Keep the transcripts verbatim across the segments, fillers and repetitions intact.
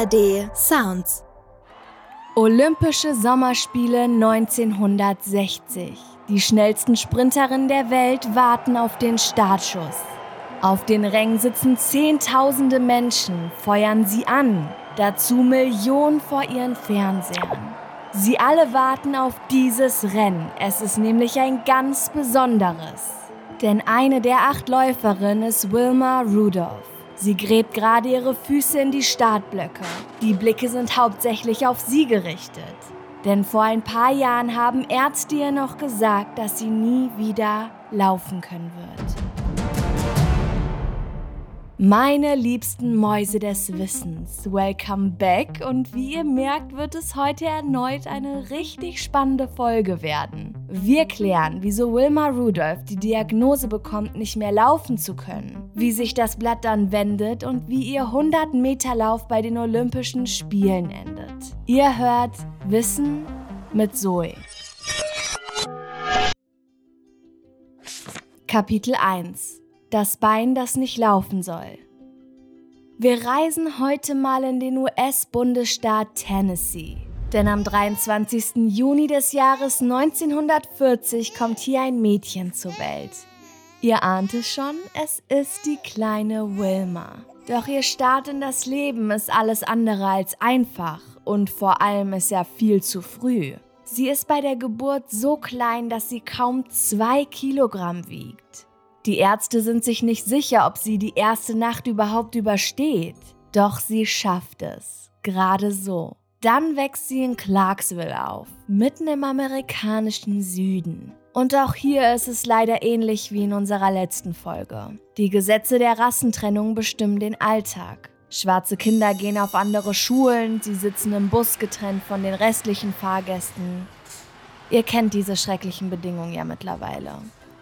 A R D Sounds. Olympische Sommerspiele neunzehnhundertsechzig. Die schnellsten Sprinterinnen der Welt warten auf den Startschuss. Auf den Rängen sitzen Zehntausende Menschen, feuern sie an. Dazu Millionen vor ihren Fernsehern. Sie alle warten auf dieses Rennen. Es ist nämlich ein ganz besonderes. Denn eine der acht Läuferinnen ist Wilma Rudolph. Sie gräbt gerade ihre Füße in die Startblöcke. Die Blicke sind hauptsächlich auf sie gerichtet. Denn vor ein paar Jahren haben Ärzte ihr noch gesagt, dass sie nie wieder laufen können wird. Meine liebsten Mäuse des Wissens, welcome back, und wie ihr merkt, wird es heute erneut eine richtig spannende Folge werden. Wir klären, wieso Wilma Rudolph die Diagnose bekommt, nicht mehr laufen zu können, wie sich das Blatt dann wendet und wie ihr hundert-Meter-Lauf bei den Olympischen Spielen endet. Ihr hört Wissen mit Zoe. Kapitel eins. Das Bein, das nicht laufen soll. Wir reisen heute mal in den U S-Bundesstaat Tennessee. Denn am dreiundzwanzigsten Juni des Jahres neunzehnhundertvierzig kommt hier ein Mädchen zur Welt. Ihr ahnt es schon, es ist die kleine Wilma. Doch ihr Start in das Leben ist alles andere als einfach und vor allem ist er viel zu früh. Sie ist bei der Geburt so klein, dass sie kaum zwei Kilogramm wiegt. Die Ärzte sind sich nicht sicher, ob sie die erste Nacht überhaupt übersteht. Doch sie schafft es. Gerade so. Dann wächst sie in Clarksville auf, mitten im amerikanischen Süden. Und auch hier ist es leider ähnlich wie in unserer letzten Folge. Die Gesetze der Rassentrennung bestimmen den Alltag. Schwarze Kinder gehen auf andere Schulen, sie sitzen im Bus getrennt von den restlichen Fahrgästen. Ihr kennt diese schrecklichen Bedingungen ja mittlerweile.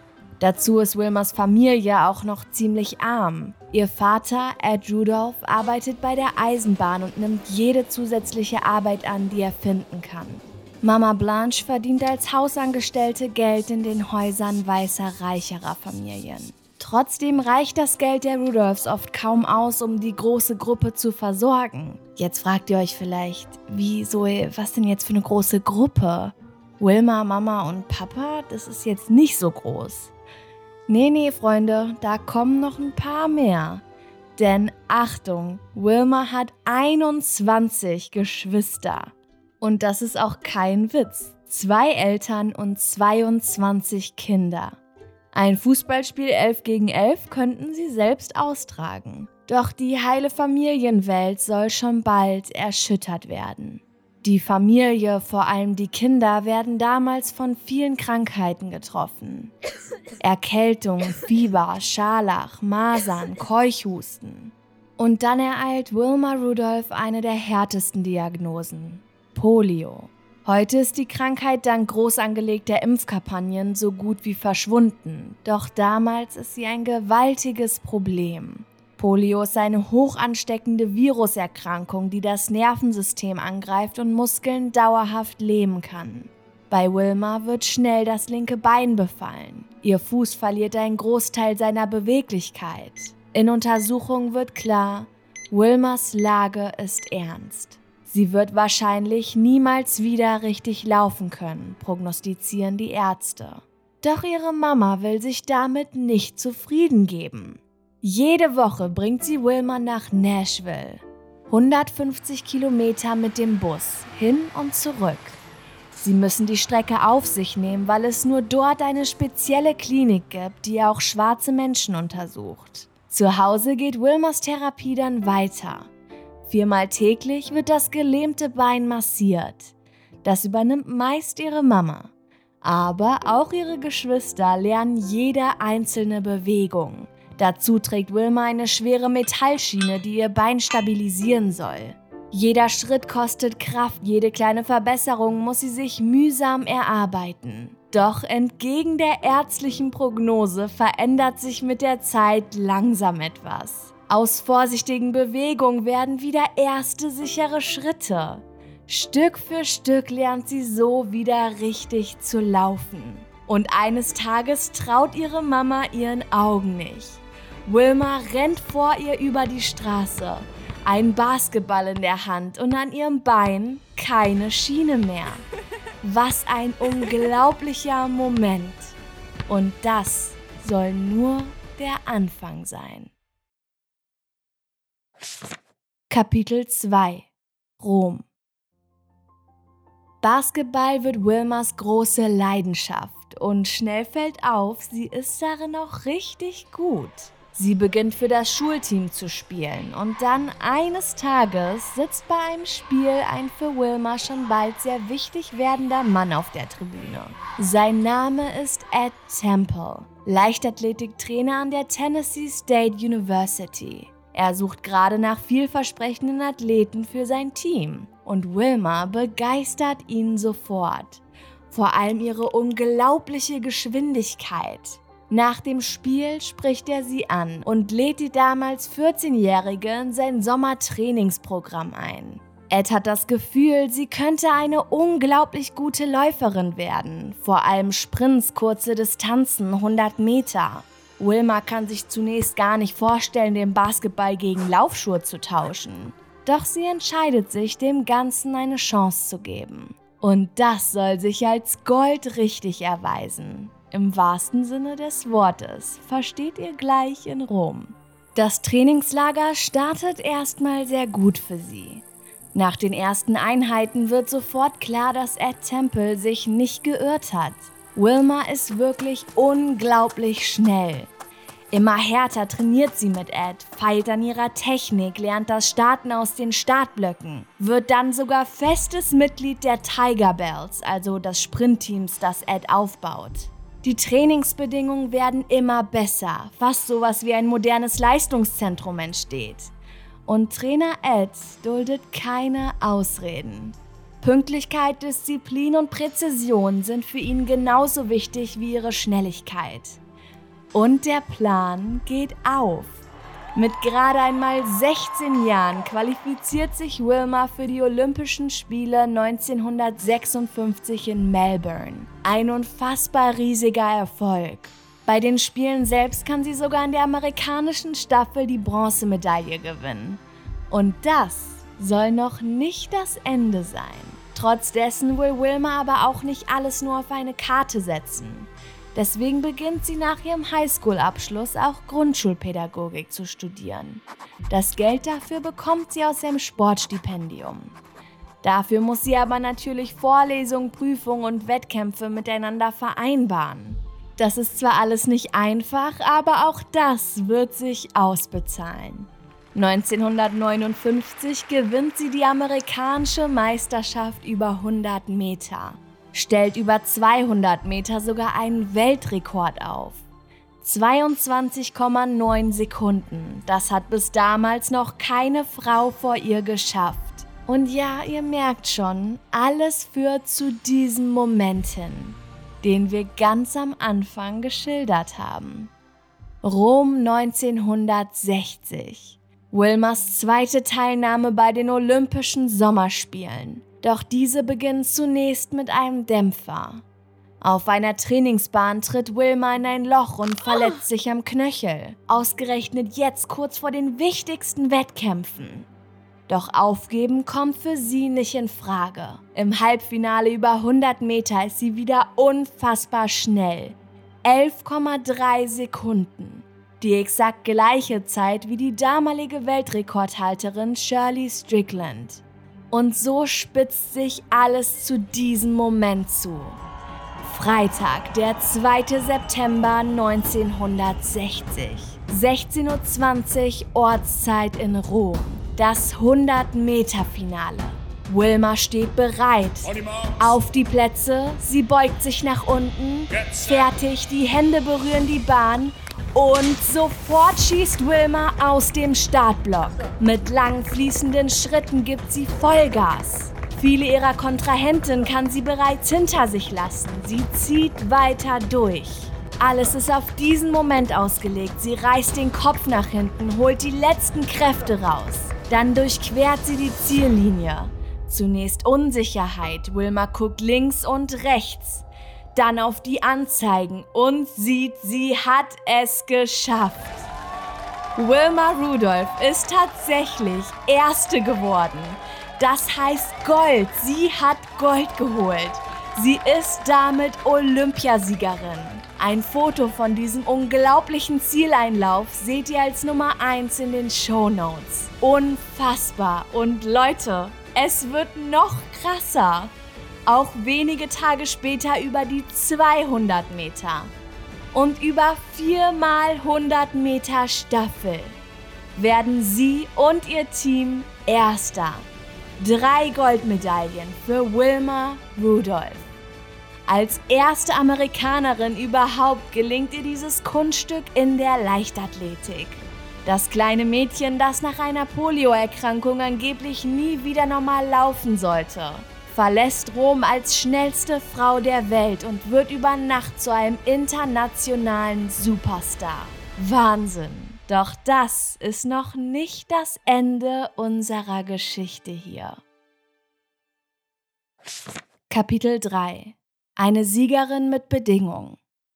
Dazu ist Wilmas Familie auch noch ziemlich arm. Ihr Vater, Ed Rudolph, arbeitet bei der Eisenbahn und nimmt jede zusätzliche Arbeit an, die er finden kann. Mama Blanche verdient als Hausangestellte Geld in den Häusern weißer, reicherer Familien. Trotzdem reicht das Geld der Rudolphs oft kaum aus, um die große Gruppe zu versorgen. Jetzt fragt ihr euch vielleicht, wie Zoe, was denn jetzt für eine große Gruppe? Wilma, Mama und Papa, das ist jetzt nicht so groß. Nee, nee, Freunde, da kommen noch ein paar mehr. Denn Achtung, Wilma hat einundzwanzig Geschwister. Und das ist auch kein Witz. Zwei Eltern und zweiundzwanzig Kinder. Ein Fußballspiel elf gegen elf könnten sie selbst austragen. Doch die heile Familienwelt soll schon bald erschüttert werden. Die Familie, vor allem die Kinder, werden damals von vielen Krankheiten getroffen. Erkältung, Fieber, Scharlach, Masern, Keuchhusten. Und dann ereilt Wilma Rudolph eine der härtesten Diagnosen: Polio. Heute ist die Krankheit dank groß angelegter Impfkampagnen so gut wie verschwunden. Doch damals ist sie ein gewaltiges Problem. Polio ist eine hoch ansteckende Viruserkrankung, die das Nervensystem angreift und Muskeln dauerhaft lähmen kann. Bei Wilma wird schnell das linke Bein befallen. Ihr Fuß verliert einen Großteil seiner Beweglichkeit. In Untersuchungen wird klar, Wilmas Lage ist ernst. Sie wird wahrscheinlich niemals wieder richtig laufen können, prognostizieren die Ärzte. Doch ihre Mama will sich damit nicht zufrieden geben. Jede Woche bringt sie Wilma nach Nashville. hundertfünfzig Kilometer mit dem Bus, hin und zurück. Sie müssen die Strecke auf sich nehmen, weil es nur dort eine spezielle Klinik gibt, die auch schwarze Menschen untersucht. Zu Hause geht Wilmas Therapie dann weiter. Viermal täglich wird das gelähmte Bein massiert. Das übernimmt meist ihre Mama. Aber auch ihre Geschwister lernen jede einzelne Bewegung. Dazu trägt Wilma eine schwere Metallschiene, die ihr Bein stabilisieren soll. Jeder Schritt kostet Kraft, jede kleine Verbesserung muss sie sich mühsam erarbeiten. Doch entgegen der ärztlichen Prognose verändert sich mit der Zeit langsam etwas. Aus vorsichtigen Bewegungen werden wieder erste sichere Schritte. Stück für Stück lernt sie so wieder richtig zu laufen. Und eines Tages traut ihre Mama ihren Augen nicht. Wilma rennt vor ihr über die Straße. ein Basketball in der Hand und an ihrem Bein keine Schiene mehr. Was ein unglaublicher Moment. Und das soll nur der Anfang sein. Kapitel zwei: Rom. Basketball wird Wilmas große Leidenschaft und schnell fällt auf, sie ist darin auch richtig gut. Sie beginnt für das Schulteam zu spielen und dann eines Tages sitzt bei einem Spiel ein für Wilma schon bald sehr wichtig werdender Mann auf der Tribüne. Sein Name ist Ed Temple, Leichtathletiktrainer an der Tennessee State University. Er sucht gerade nach vielversprechenden Athleten für sein Team und Wilma begeistert ihn sofort. Vor allem ihre unglaubliche Geschwindigkeit. Nach dem Spiel spricht er sie an und lädt die damals vierzehnjährige in sein Sommertrainingsprogramm ein. Ed hat das Gefühl, sie könnte eine unglaublich gute Läuferin werden, vor allem Sprints, kurze Distanzen, hundert Meter. Wilma kann sich zunächst gar nicht vorstellen, den Basketball gegen Laufschuhe zu tauschen. Doch sie entscheidet sich, dem Ganzen eine Chance zu geben. Und das soll sich als Gold richtig erweisen. Im wahrsten Sinne des Wortes, versteht ihr gleich in Rom. Das Trainingslager startet erstmal sehr gut für sie. Nach den ersten Einheiten wird sofort klar, dass Ed Temple sich nicht geirrt hat. Wilma ist wirklich unglaublich schnell. Immer härter trainiert sie mit Ed, feilt an ihrer Technik, lernt das Starten aus den Startblöcken, wird dann sogar festes Mitglied der Tiger Bells, also des Sprintteams, das Ed aufbaut. Die Trainingsbedingungen werden immer besser, fast sowas wie ein modernes Leistungszentrum entsteht. Und Trainer Ed duldet keine Ausreden. Pünktlichkeit, Disziplin und Präzision sind für ihn genauso wichtig wie ihre Schnelligkeit. Und der Plan geht auf. Mit gerade einmal sechzehn Jahren qualifiziert sich Wilma für die Olympischen Spiele neunzehnhundertsechsundfünfzig in Melbourne. Ein unfassbar riesiger Erfolg. Bei den Spielen selbst kann sie sogar in der amerikanischen Staffel die Bronzemedaille gewinnen. Und das soll noch nicht das Ende sein. Trotz dessen will Wilma aber auch nicht alles nur auf eine Karte setzen. Deswegen beginnt sie nach ihrem Highschool-Abschluss auch Grundschulpädagogik zu studieren. Das Geld dafür bekommt sie aus dem Sportstipendium. Dafür muss sie aber natürlich Vorlesungen, Prüfungen und Wettkämpfe miteinander vereinbaren. Das ist zwar alles nicht einfach, aber auch das wird sich ausbezahlen. neunzehnhundertneunundfünfzig gewinnt sie die amerikanische Meisterschaft über hundert Meter. Stellt über zweihundert Meter sogar einen Weltrekord auf. zweiundzwanzig Komma neun Sekunden, das hat bis damals noch keine Frau vor ihr geschafft. Und ja, ihr merkt schon, alles führt zu diesem Moment hin, den wir ganz am Anfang geschildert haben. Rom neunzehnhundertsechzig. Wilmas zweite Teilnahme bei den Olympischen Sommerspielen. Doch diese beginnen zunächst mit einem Dämpfer. Auf einer Trainingsbahn tritt Wilma in ein Loch und verletzt sich am Knöchel. Ausgerechnet jetzt kurz vor den wichtigsten Wettkämpfen. Doch aufgeben kommt für sie nicht in Frage. Im Halbfinale über hundert Meter ist sie wieder unfassbar schnell. elf Komma drei Sekunden. Die exakt gleiche Zeit wie die damalige Weltrekordhalterin Shirley Strickland. Und so spitzt sich alles zu diesem Moment zu. Freitag, der zweite September neunzehnhundertsechzig. sechzehn Uhr zwanzig Ortszeit in Rom. Das hundert Meter Finale. Wilma steht bereit. Auf die Plätze, sie beugt sich nach unten. Fertig, die Hände berühren die Bahn. Und sofort schießt Wilma aus dem Startblock. Mit langen fließenden Schritten gibt sie Vollgas. Viele ihrer Kontrahenten kann sie bereits hinter sich lassen. Sie zieht weiter durch. Alles ist auf diesen Moment ausgelegt. Sie reißt den Kopf nach hinten, holt die letzten Kräfte raus. Dann durchquert sie die Ziellinie. Zunächst Unsicherheit. Wilma guckt links und rechts. Dann auf die Anzeigen und sieht, sie hat es geschafft. Wilma Rudolph ist tatsächlich Erste geworden. Das heißt Gold. Sie hat Gold geholt. Sie ist damit Olympiasiegerin. Ein Foto von diesem unglaublichen Zieleinlauf seht ihr als Nummer eins in den Shownotes. Unfassbar. Und Leute, es wird noch krasser. Auch wenige Tage später über die zweihundert Meter. Und über vier mal hundert Meter Staffel werden sie und ihr Team Erster. Drei Goldmedaillen für Wilma Rudolph. Als erste Amerikanerin überhaupt gelingt ihr dieses Kunststück in der Leichtathletik. Das kleine Mädchen, das nach einer Polioerkrankung angeblich nie wieder normal laufen sollte, verlässt Rom als schnellste Frau der Welt und wird über Nacht zu einem internationalen Superstar. Wahnsinn! Doch das ist noch nicht das Ende unserer Geschichte hier. Kapitel drei. Eine Siegerin mit Bedingung.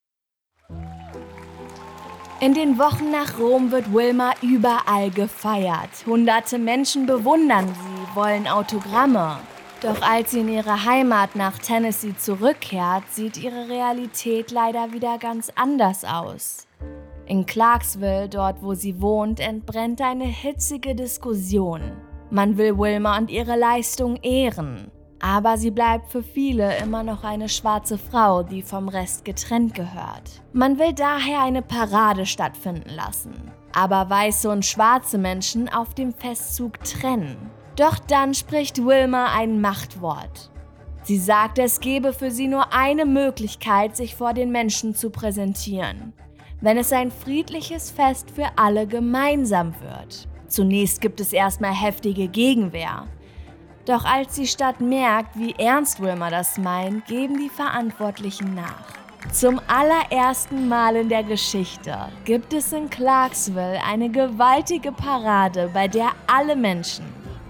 In den Wochen nach Rom wird Wilma überall gefeiert. Hunderte Menschen bewundern sie, wollen Autogramme. Doch als sie in ihre Heimat nach Tennessee zurückkehrt, sieht ihre Realität leider wieder ganz anders aus. In Clarksville, dort wo sie wohnt, entbrennt eine hitzige Diskussion. Man will Wilma und ihre Leistung ehren, aber sie bleibt für viele immer noch eine schwarze Frau, die vom Rest getrennt gehört. Man will daher eine Parade stattfinden lassen, aber weiße und schwarze Menschen auf dem Festzug trennen. Doch dann spricht Wilma ein Machtwort. Sie sagt, es gebe für sie nur eine Möglichkeit, sich vor den Menschen zu präsentieren, wenn es ein friedliches Fest für alle gemeinsam wird. Zunächst gibt es erstmal heftige Gegenwehr. Doch als die Stadt merkt, wie ernst Wilma das meint, geben die Verantwortlichen nach. Zum allerersten Mal in der Geschichte gibt es in Clarksville eine gewaltige Parade, bei der alle Menschen,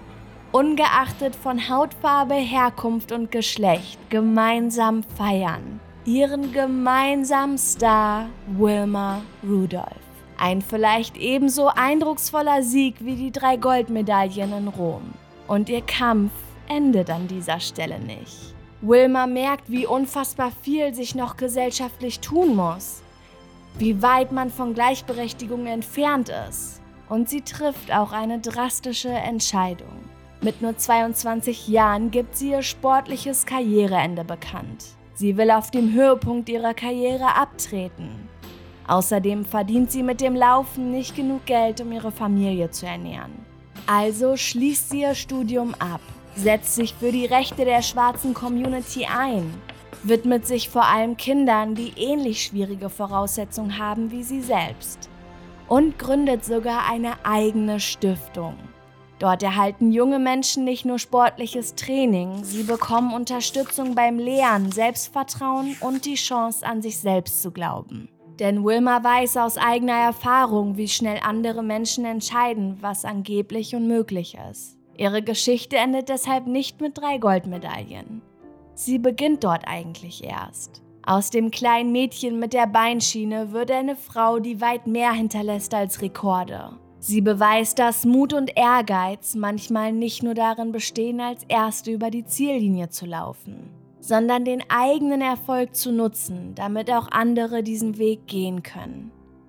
ungeachtet von Hautfarbe, Herkunft und Geschlecht, gemeinsam feiern. Ihren gemeinsamen Star Wilma Rudolph. Ein vielleicht ebenso eindrucksvoller Sieg wie die drei Goldmedaillen in Rom. Und ihr Kampf endet an dieser Stelle nicht. Wilma merkt, wie unfassbar viel sich noch gesellschaftlich tun muss. Wie weit man von Gleichberechtigung entfernt ist. Und sie trifft auch eine drastische Entscheidung. Mit nur zweiundzwanzig Jahren gibt sie ihr sportliches Karriereende bekannt. Sie will auf dem Höhepunkt ihrer Karriere abtreten. Außerdem verdient sie mit dem Laufen nicht genug Geld, um ihre Familie zu ernähren. Also schließt sie ihr Studium ab, setzt sich für die Rechte der schwarzen Community ein, widmet sich vor allem Kindern, die ähnlich schwierige Voraussetzungen haben wie sie selbst und gründet sogar eine eigene Stiftung. Dort erhalten junge Menschen nicht nur sportliches Training, sie bekommen Unterstützung beim Lernen, Selbstvertrauen und die Chance, an sich selbst zu glauben. Denn Wilma weiß aus eigener Erfahrung, wie schnell andere Menschen entscheiden, was angeblich unmöglich ist. Ihre Geschichte endet deshalb nicht mit drei Goldmedaillen. Sie beginnt dort eigentlich erst. Aus dem kleinen Mädchen mit der Beinschiene wird eine Frau, die weit mehr hinterlässt als Rekorde. Sie beweist, dass Mut und Ehrgeiz manchmal nicht nur darin bestehen, als Erste über die Ziellinie zu laufen, sondern den eigenen Erfolg zu nutzen, damit auch andere diesen Weg gehen können.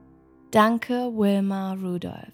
Danke, Wilma Rudolph.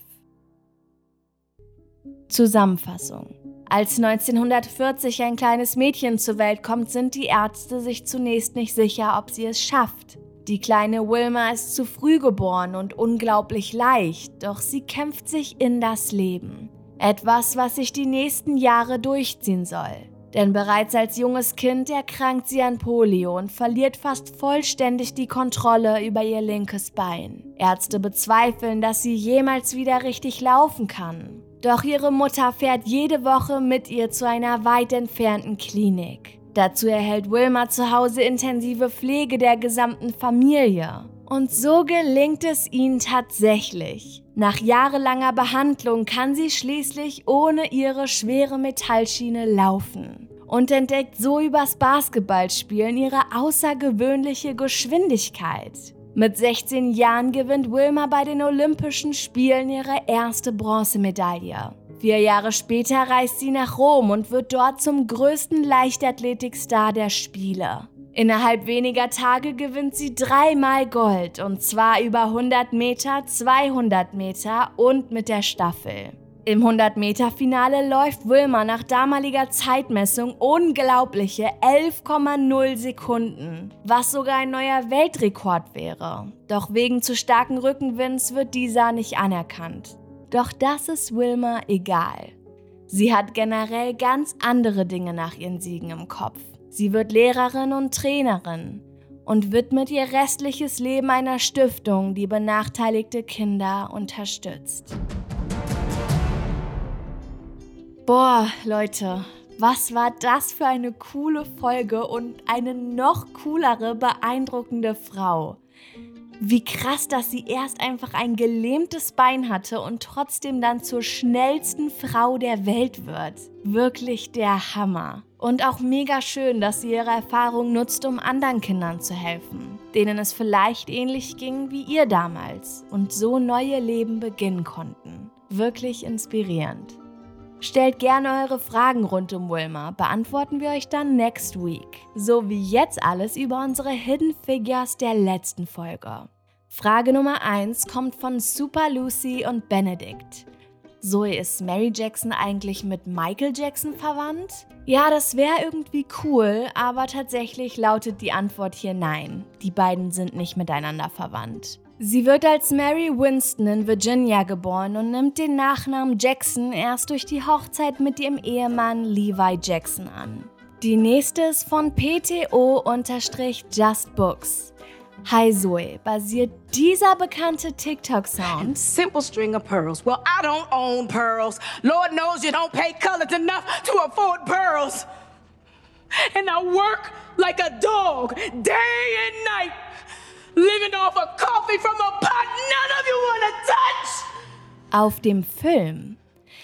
Zusammenfassung. Als neunzehnhundertvierzig ein kleines Mädchen zur Welt kommt, sind die Ärzte sich zunächst nicht sicher, ob sie es schafft. Die kleine Wilma ist zu früh geboren und unglaublich leicht, doch sie kämpft sich in das Leben. Etwas, was sich die nächsten Jahre durchziehen soll. Denn bereits als junges Kind erkrankt sie an Polio und verliert fast vollständig die Kontrolle über ihr linkes Bein. Ärzte bezweifeln, dass sie jemals wieder richtig laufen kann. Doch ihre Mutter fährt jede Woche mit ihr zu einer weit entfernten Klinik. Dazu erhält Wilma zu Hause intensive Pflege der gesamten Familie. Und so gelingt es ihnen tatsächlich. Nach jahrelanger Behandlung kann sie schließlich ohne ihre schwere Metallschiene laufen und entdeckt so übers Basketballspielen ihre außergewöhnliche Geschwindigkeit. Mit sechzehn Jahren gewinnt Wilma bei den Olympischen Spielen ihre erste Bronzemedaille. Vier Jahre später reist sie nach Rom und wird dort zum größten Leichtathletikstar der Spiele. Innerhalb weniger Tage gewinnt sie dreimal Gold, und zwar über hundert Meter, zweihundert Meter und mit der Staffel. Im hundert-Meter-Finale läuft Wilma nach damaliger Zeitmessung unglaubliche elf Komma null Sekunden, was sogar ein neuer Weltrekord wäre. Doch wegen zu starken Rückenwinds wird dieser nicht anerkannt. Doch das ist Wilma egal. Sie hat generell ganz andere Dinge nach ihren Siegen im Kopf. Sie wird Lehrerin und Trainerin und widmet ihr restliches Leben einer Stiftung, die benachteiligte Kinder unterstützt. Boah, Leute, was war das für eine coole Folge und eine noch coolere, beeindruckende Frau. Wie krass, dass sie erst einfach ein gelähmtes Bein hatte und trotzdem dann zur schnellsten Frau der Welt wird. Wirklich der Hammer. Und auch mega schön, dass sie ihre Erfahrung nutzt, um anderen Kindern zu helfen, denen es vielleicht ähnlich ging wie ihr damals und so neue Leben beginnen konnten. Wirklich inspirierend. Stellt gerne eure Fragen rund um Wilma, beantworten wir euch dann next week. So wie jetzt alles über unsere Hidden Figures der letzten Folge. Frage Nummer eins kommt von Super Lucy und Benedict. Zoe, ist Mary Jackson eigentlich mit Michael Jackson verwandt? Ja, das wäre irgendwie cool, aber tatsächlich lautet die Antwort hier nein. Die beiden sind nicht miteinander verwandt. Sie wird als Mary Winston in Virginia geboren und nimmt den Nachnamen Jackson erst durch die Hochzeit mit ihrem Ehemann Levi Jackson an. Die nächste ist von P T O-Just Books. Hi Zoe, basiert dieser bekannte TikTok-Sound? Simple string of pearls. Well, I don't own pearls. Lord knows you don't pay colors enough to afford pearls. And I work like a dog, day and night. Living off a coffee from a pot none of you wanna touch! Auf dem Film.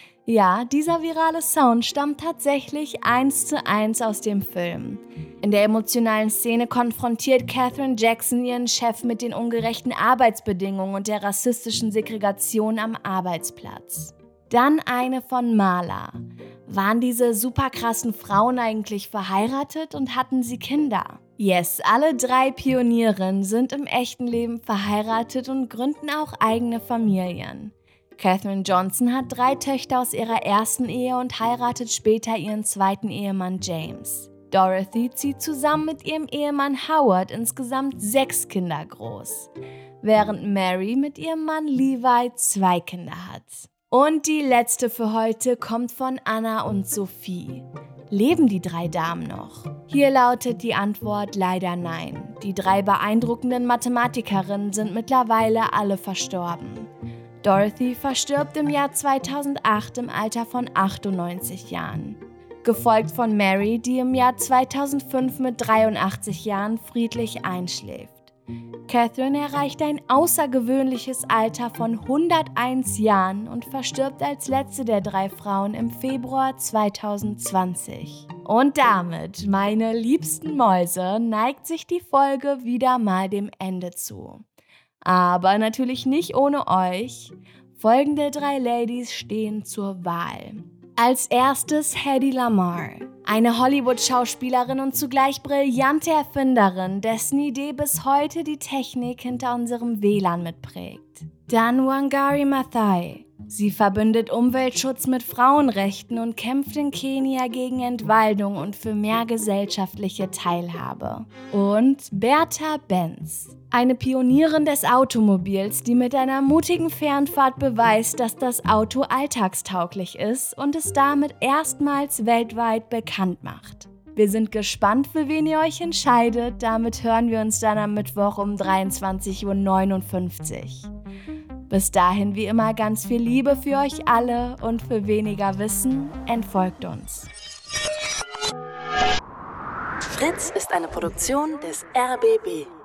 Ja, dieser virale Sound stammt tatsächlich eins zu eins aus dem Film. In der emotionalen Szene konfrontiert Katherine Jackson ihren Chef mit den ungerechten Arbeitsbedingungen und der rassistischen Segregation am Arbeitsplatz. Dann eine von Marla. Waren diese super krassen Frauen eigentlich verheiratet und hatten sie Kinder? Yes, alle drei Pionierinnen sind im echten Leben verheiratet und gründen auch eigene Familien. Katherine Johnson hat drei Töchter aus ihrer ersten Ehe und heiratet später ihren zweiten Ehemann James. Dorothy zieht zusammen mit ihrem Ehemann Howard insgesamt sechs Kinder groß, während Mary mit ihrem Mann Levi zwei Kinder hat. Und die letzte für heute kommt von Anna und Sophie. Leben die drei Damen noch? Hier lautet die Antwort leider nein. Die drei beeindruckenden Mathematikerinnen sind mittlerweile alle verstorben. Dorothy verstirbt im Jahr zweitausendacht im Alter von achtundneunzig Jahren. Gefolgt von Mary, die im Jahr zweitausendfünf mit dreiundachtzig Jahren friedlich einschläft. Katherine erreicht ein außergewöhnliches Alter von hunderteins Jahren und verstirbt als letzte der drei Frauen im Februar zweitausendzwanzig. Und damit, meine liebsten Mäuse, neigt sich die Folge wieder mal dem Ende zu. Aber natürlich nicht ohne euch. Folgende drei Ladies stehen zur Wahl. Als erstes Hedy Lamarr, eine Hollywood-Schauspielerin und zugleich brillante Erfinderin, dessen Idee bis heute die Technik hinter unserem W L A N mitprägt. Dann Wangari Maathai. Sie verbindet Umweltschutz mit Frauenrechten und kämpft in Kenia gegen Entwaldung und für mehr gesellschaftliche Teilhabe. Und Bertha Benz. Eine Pionierin des Automobils, die mit einer mutigen Fernfahrt beweist, dass das Auto alltagstauglich ist und es damit erstmals weltweit bekannt macht. Wir sind gespannt, für wen ihr euch entscheidet. Damit hören wir uns dann am Mittwoch um dreiundzwanzig Uhr neunundfünfzig. Bis dahin wie immer ganz viel Liebe für euch alle und für weniger Wissen entfolgt uns. Fritz ist eine Produktion des R B B.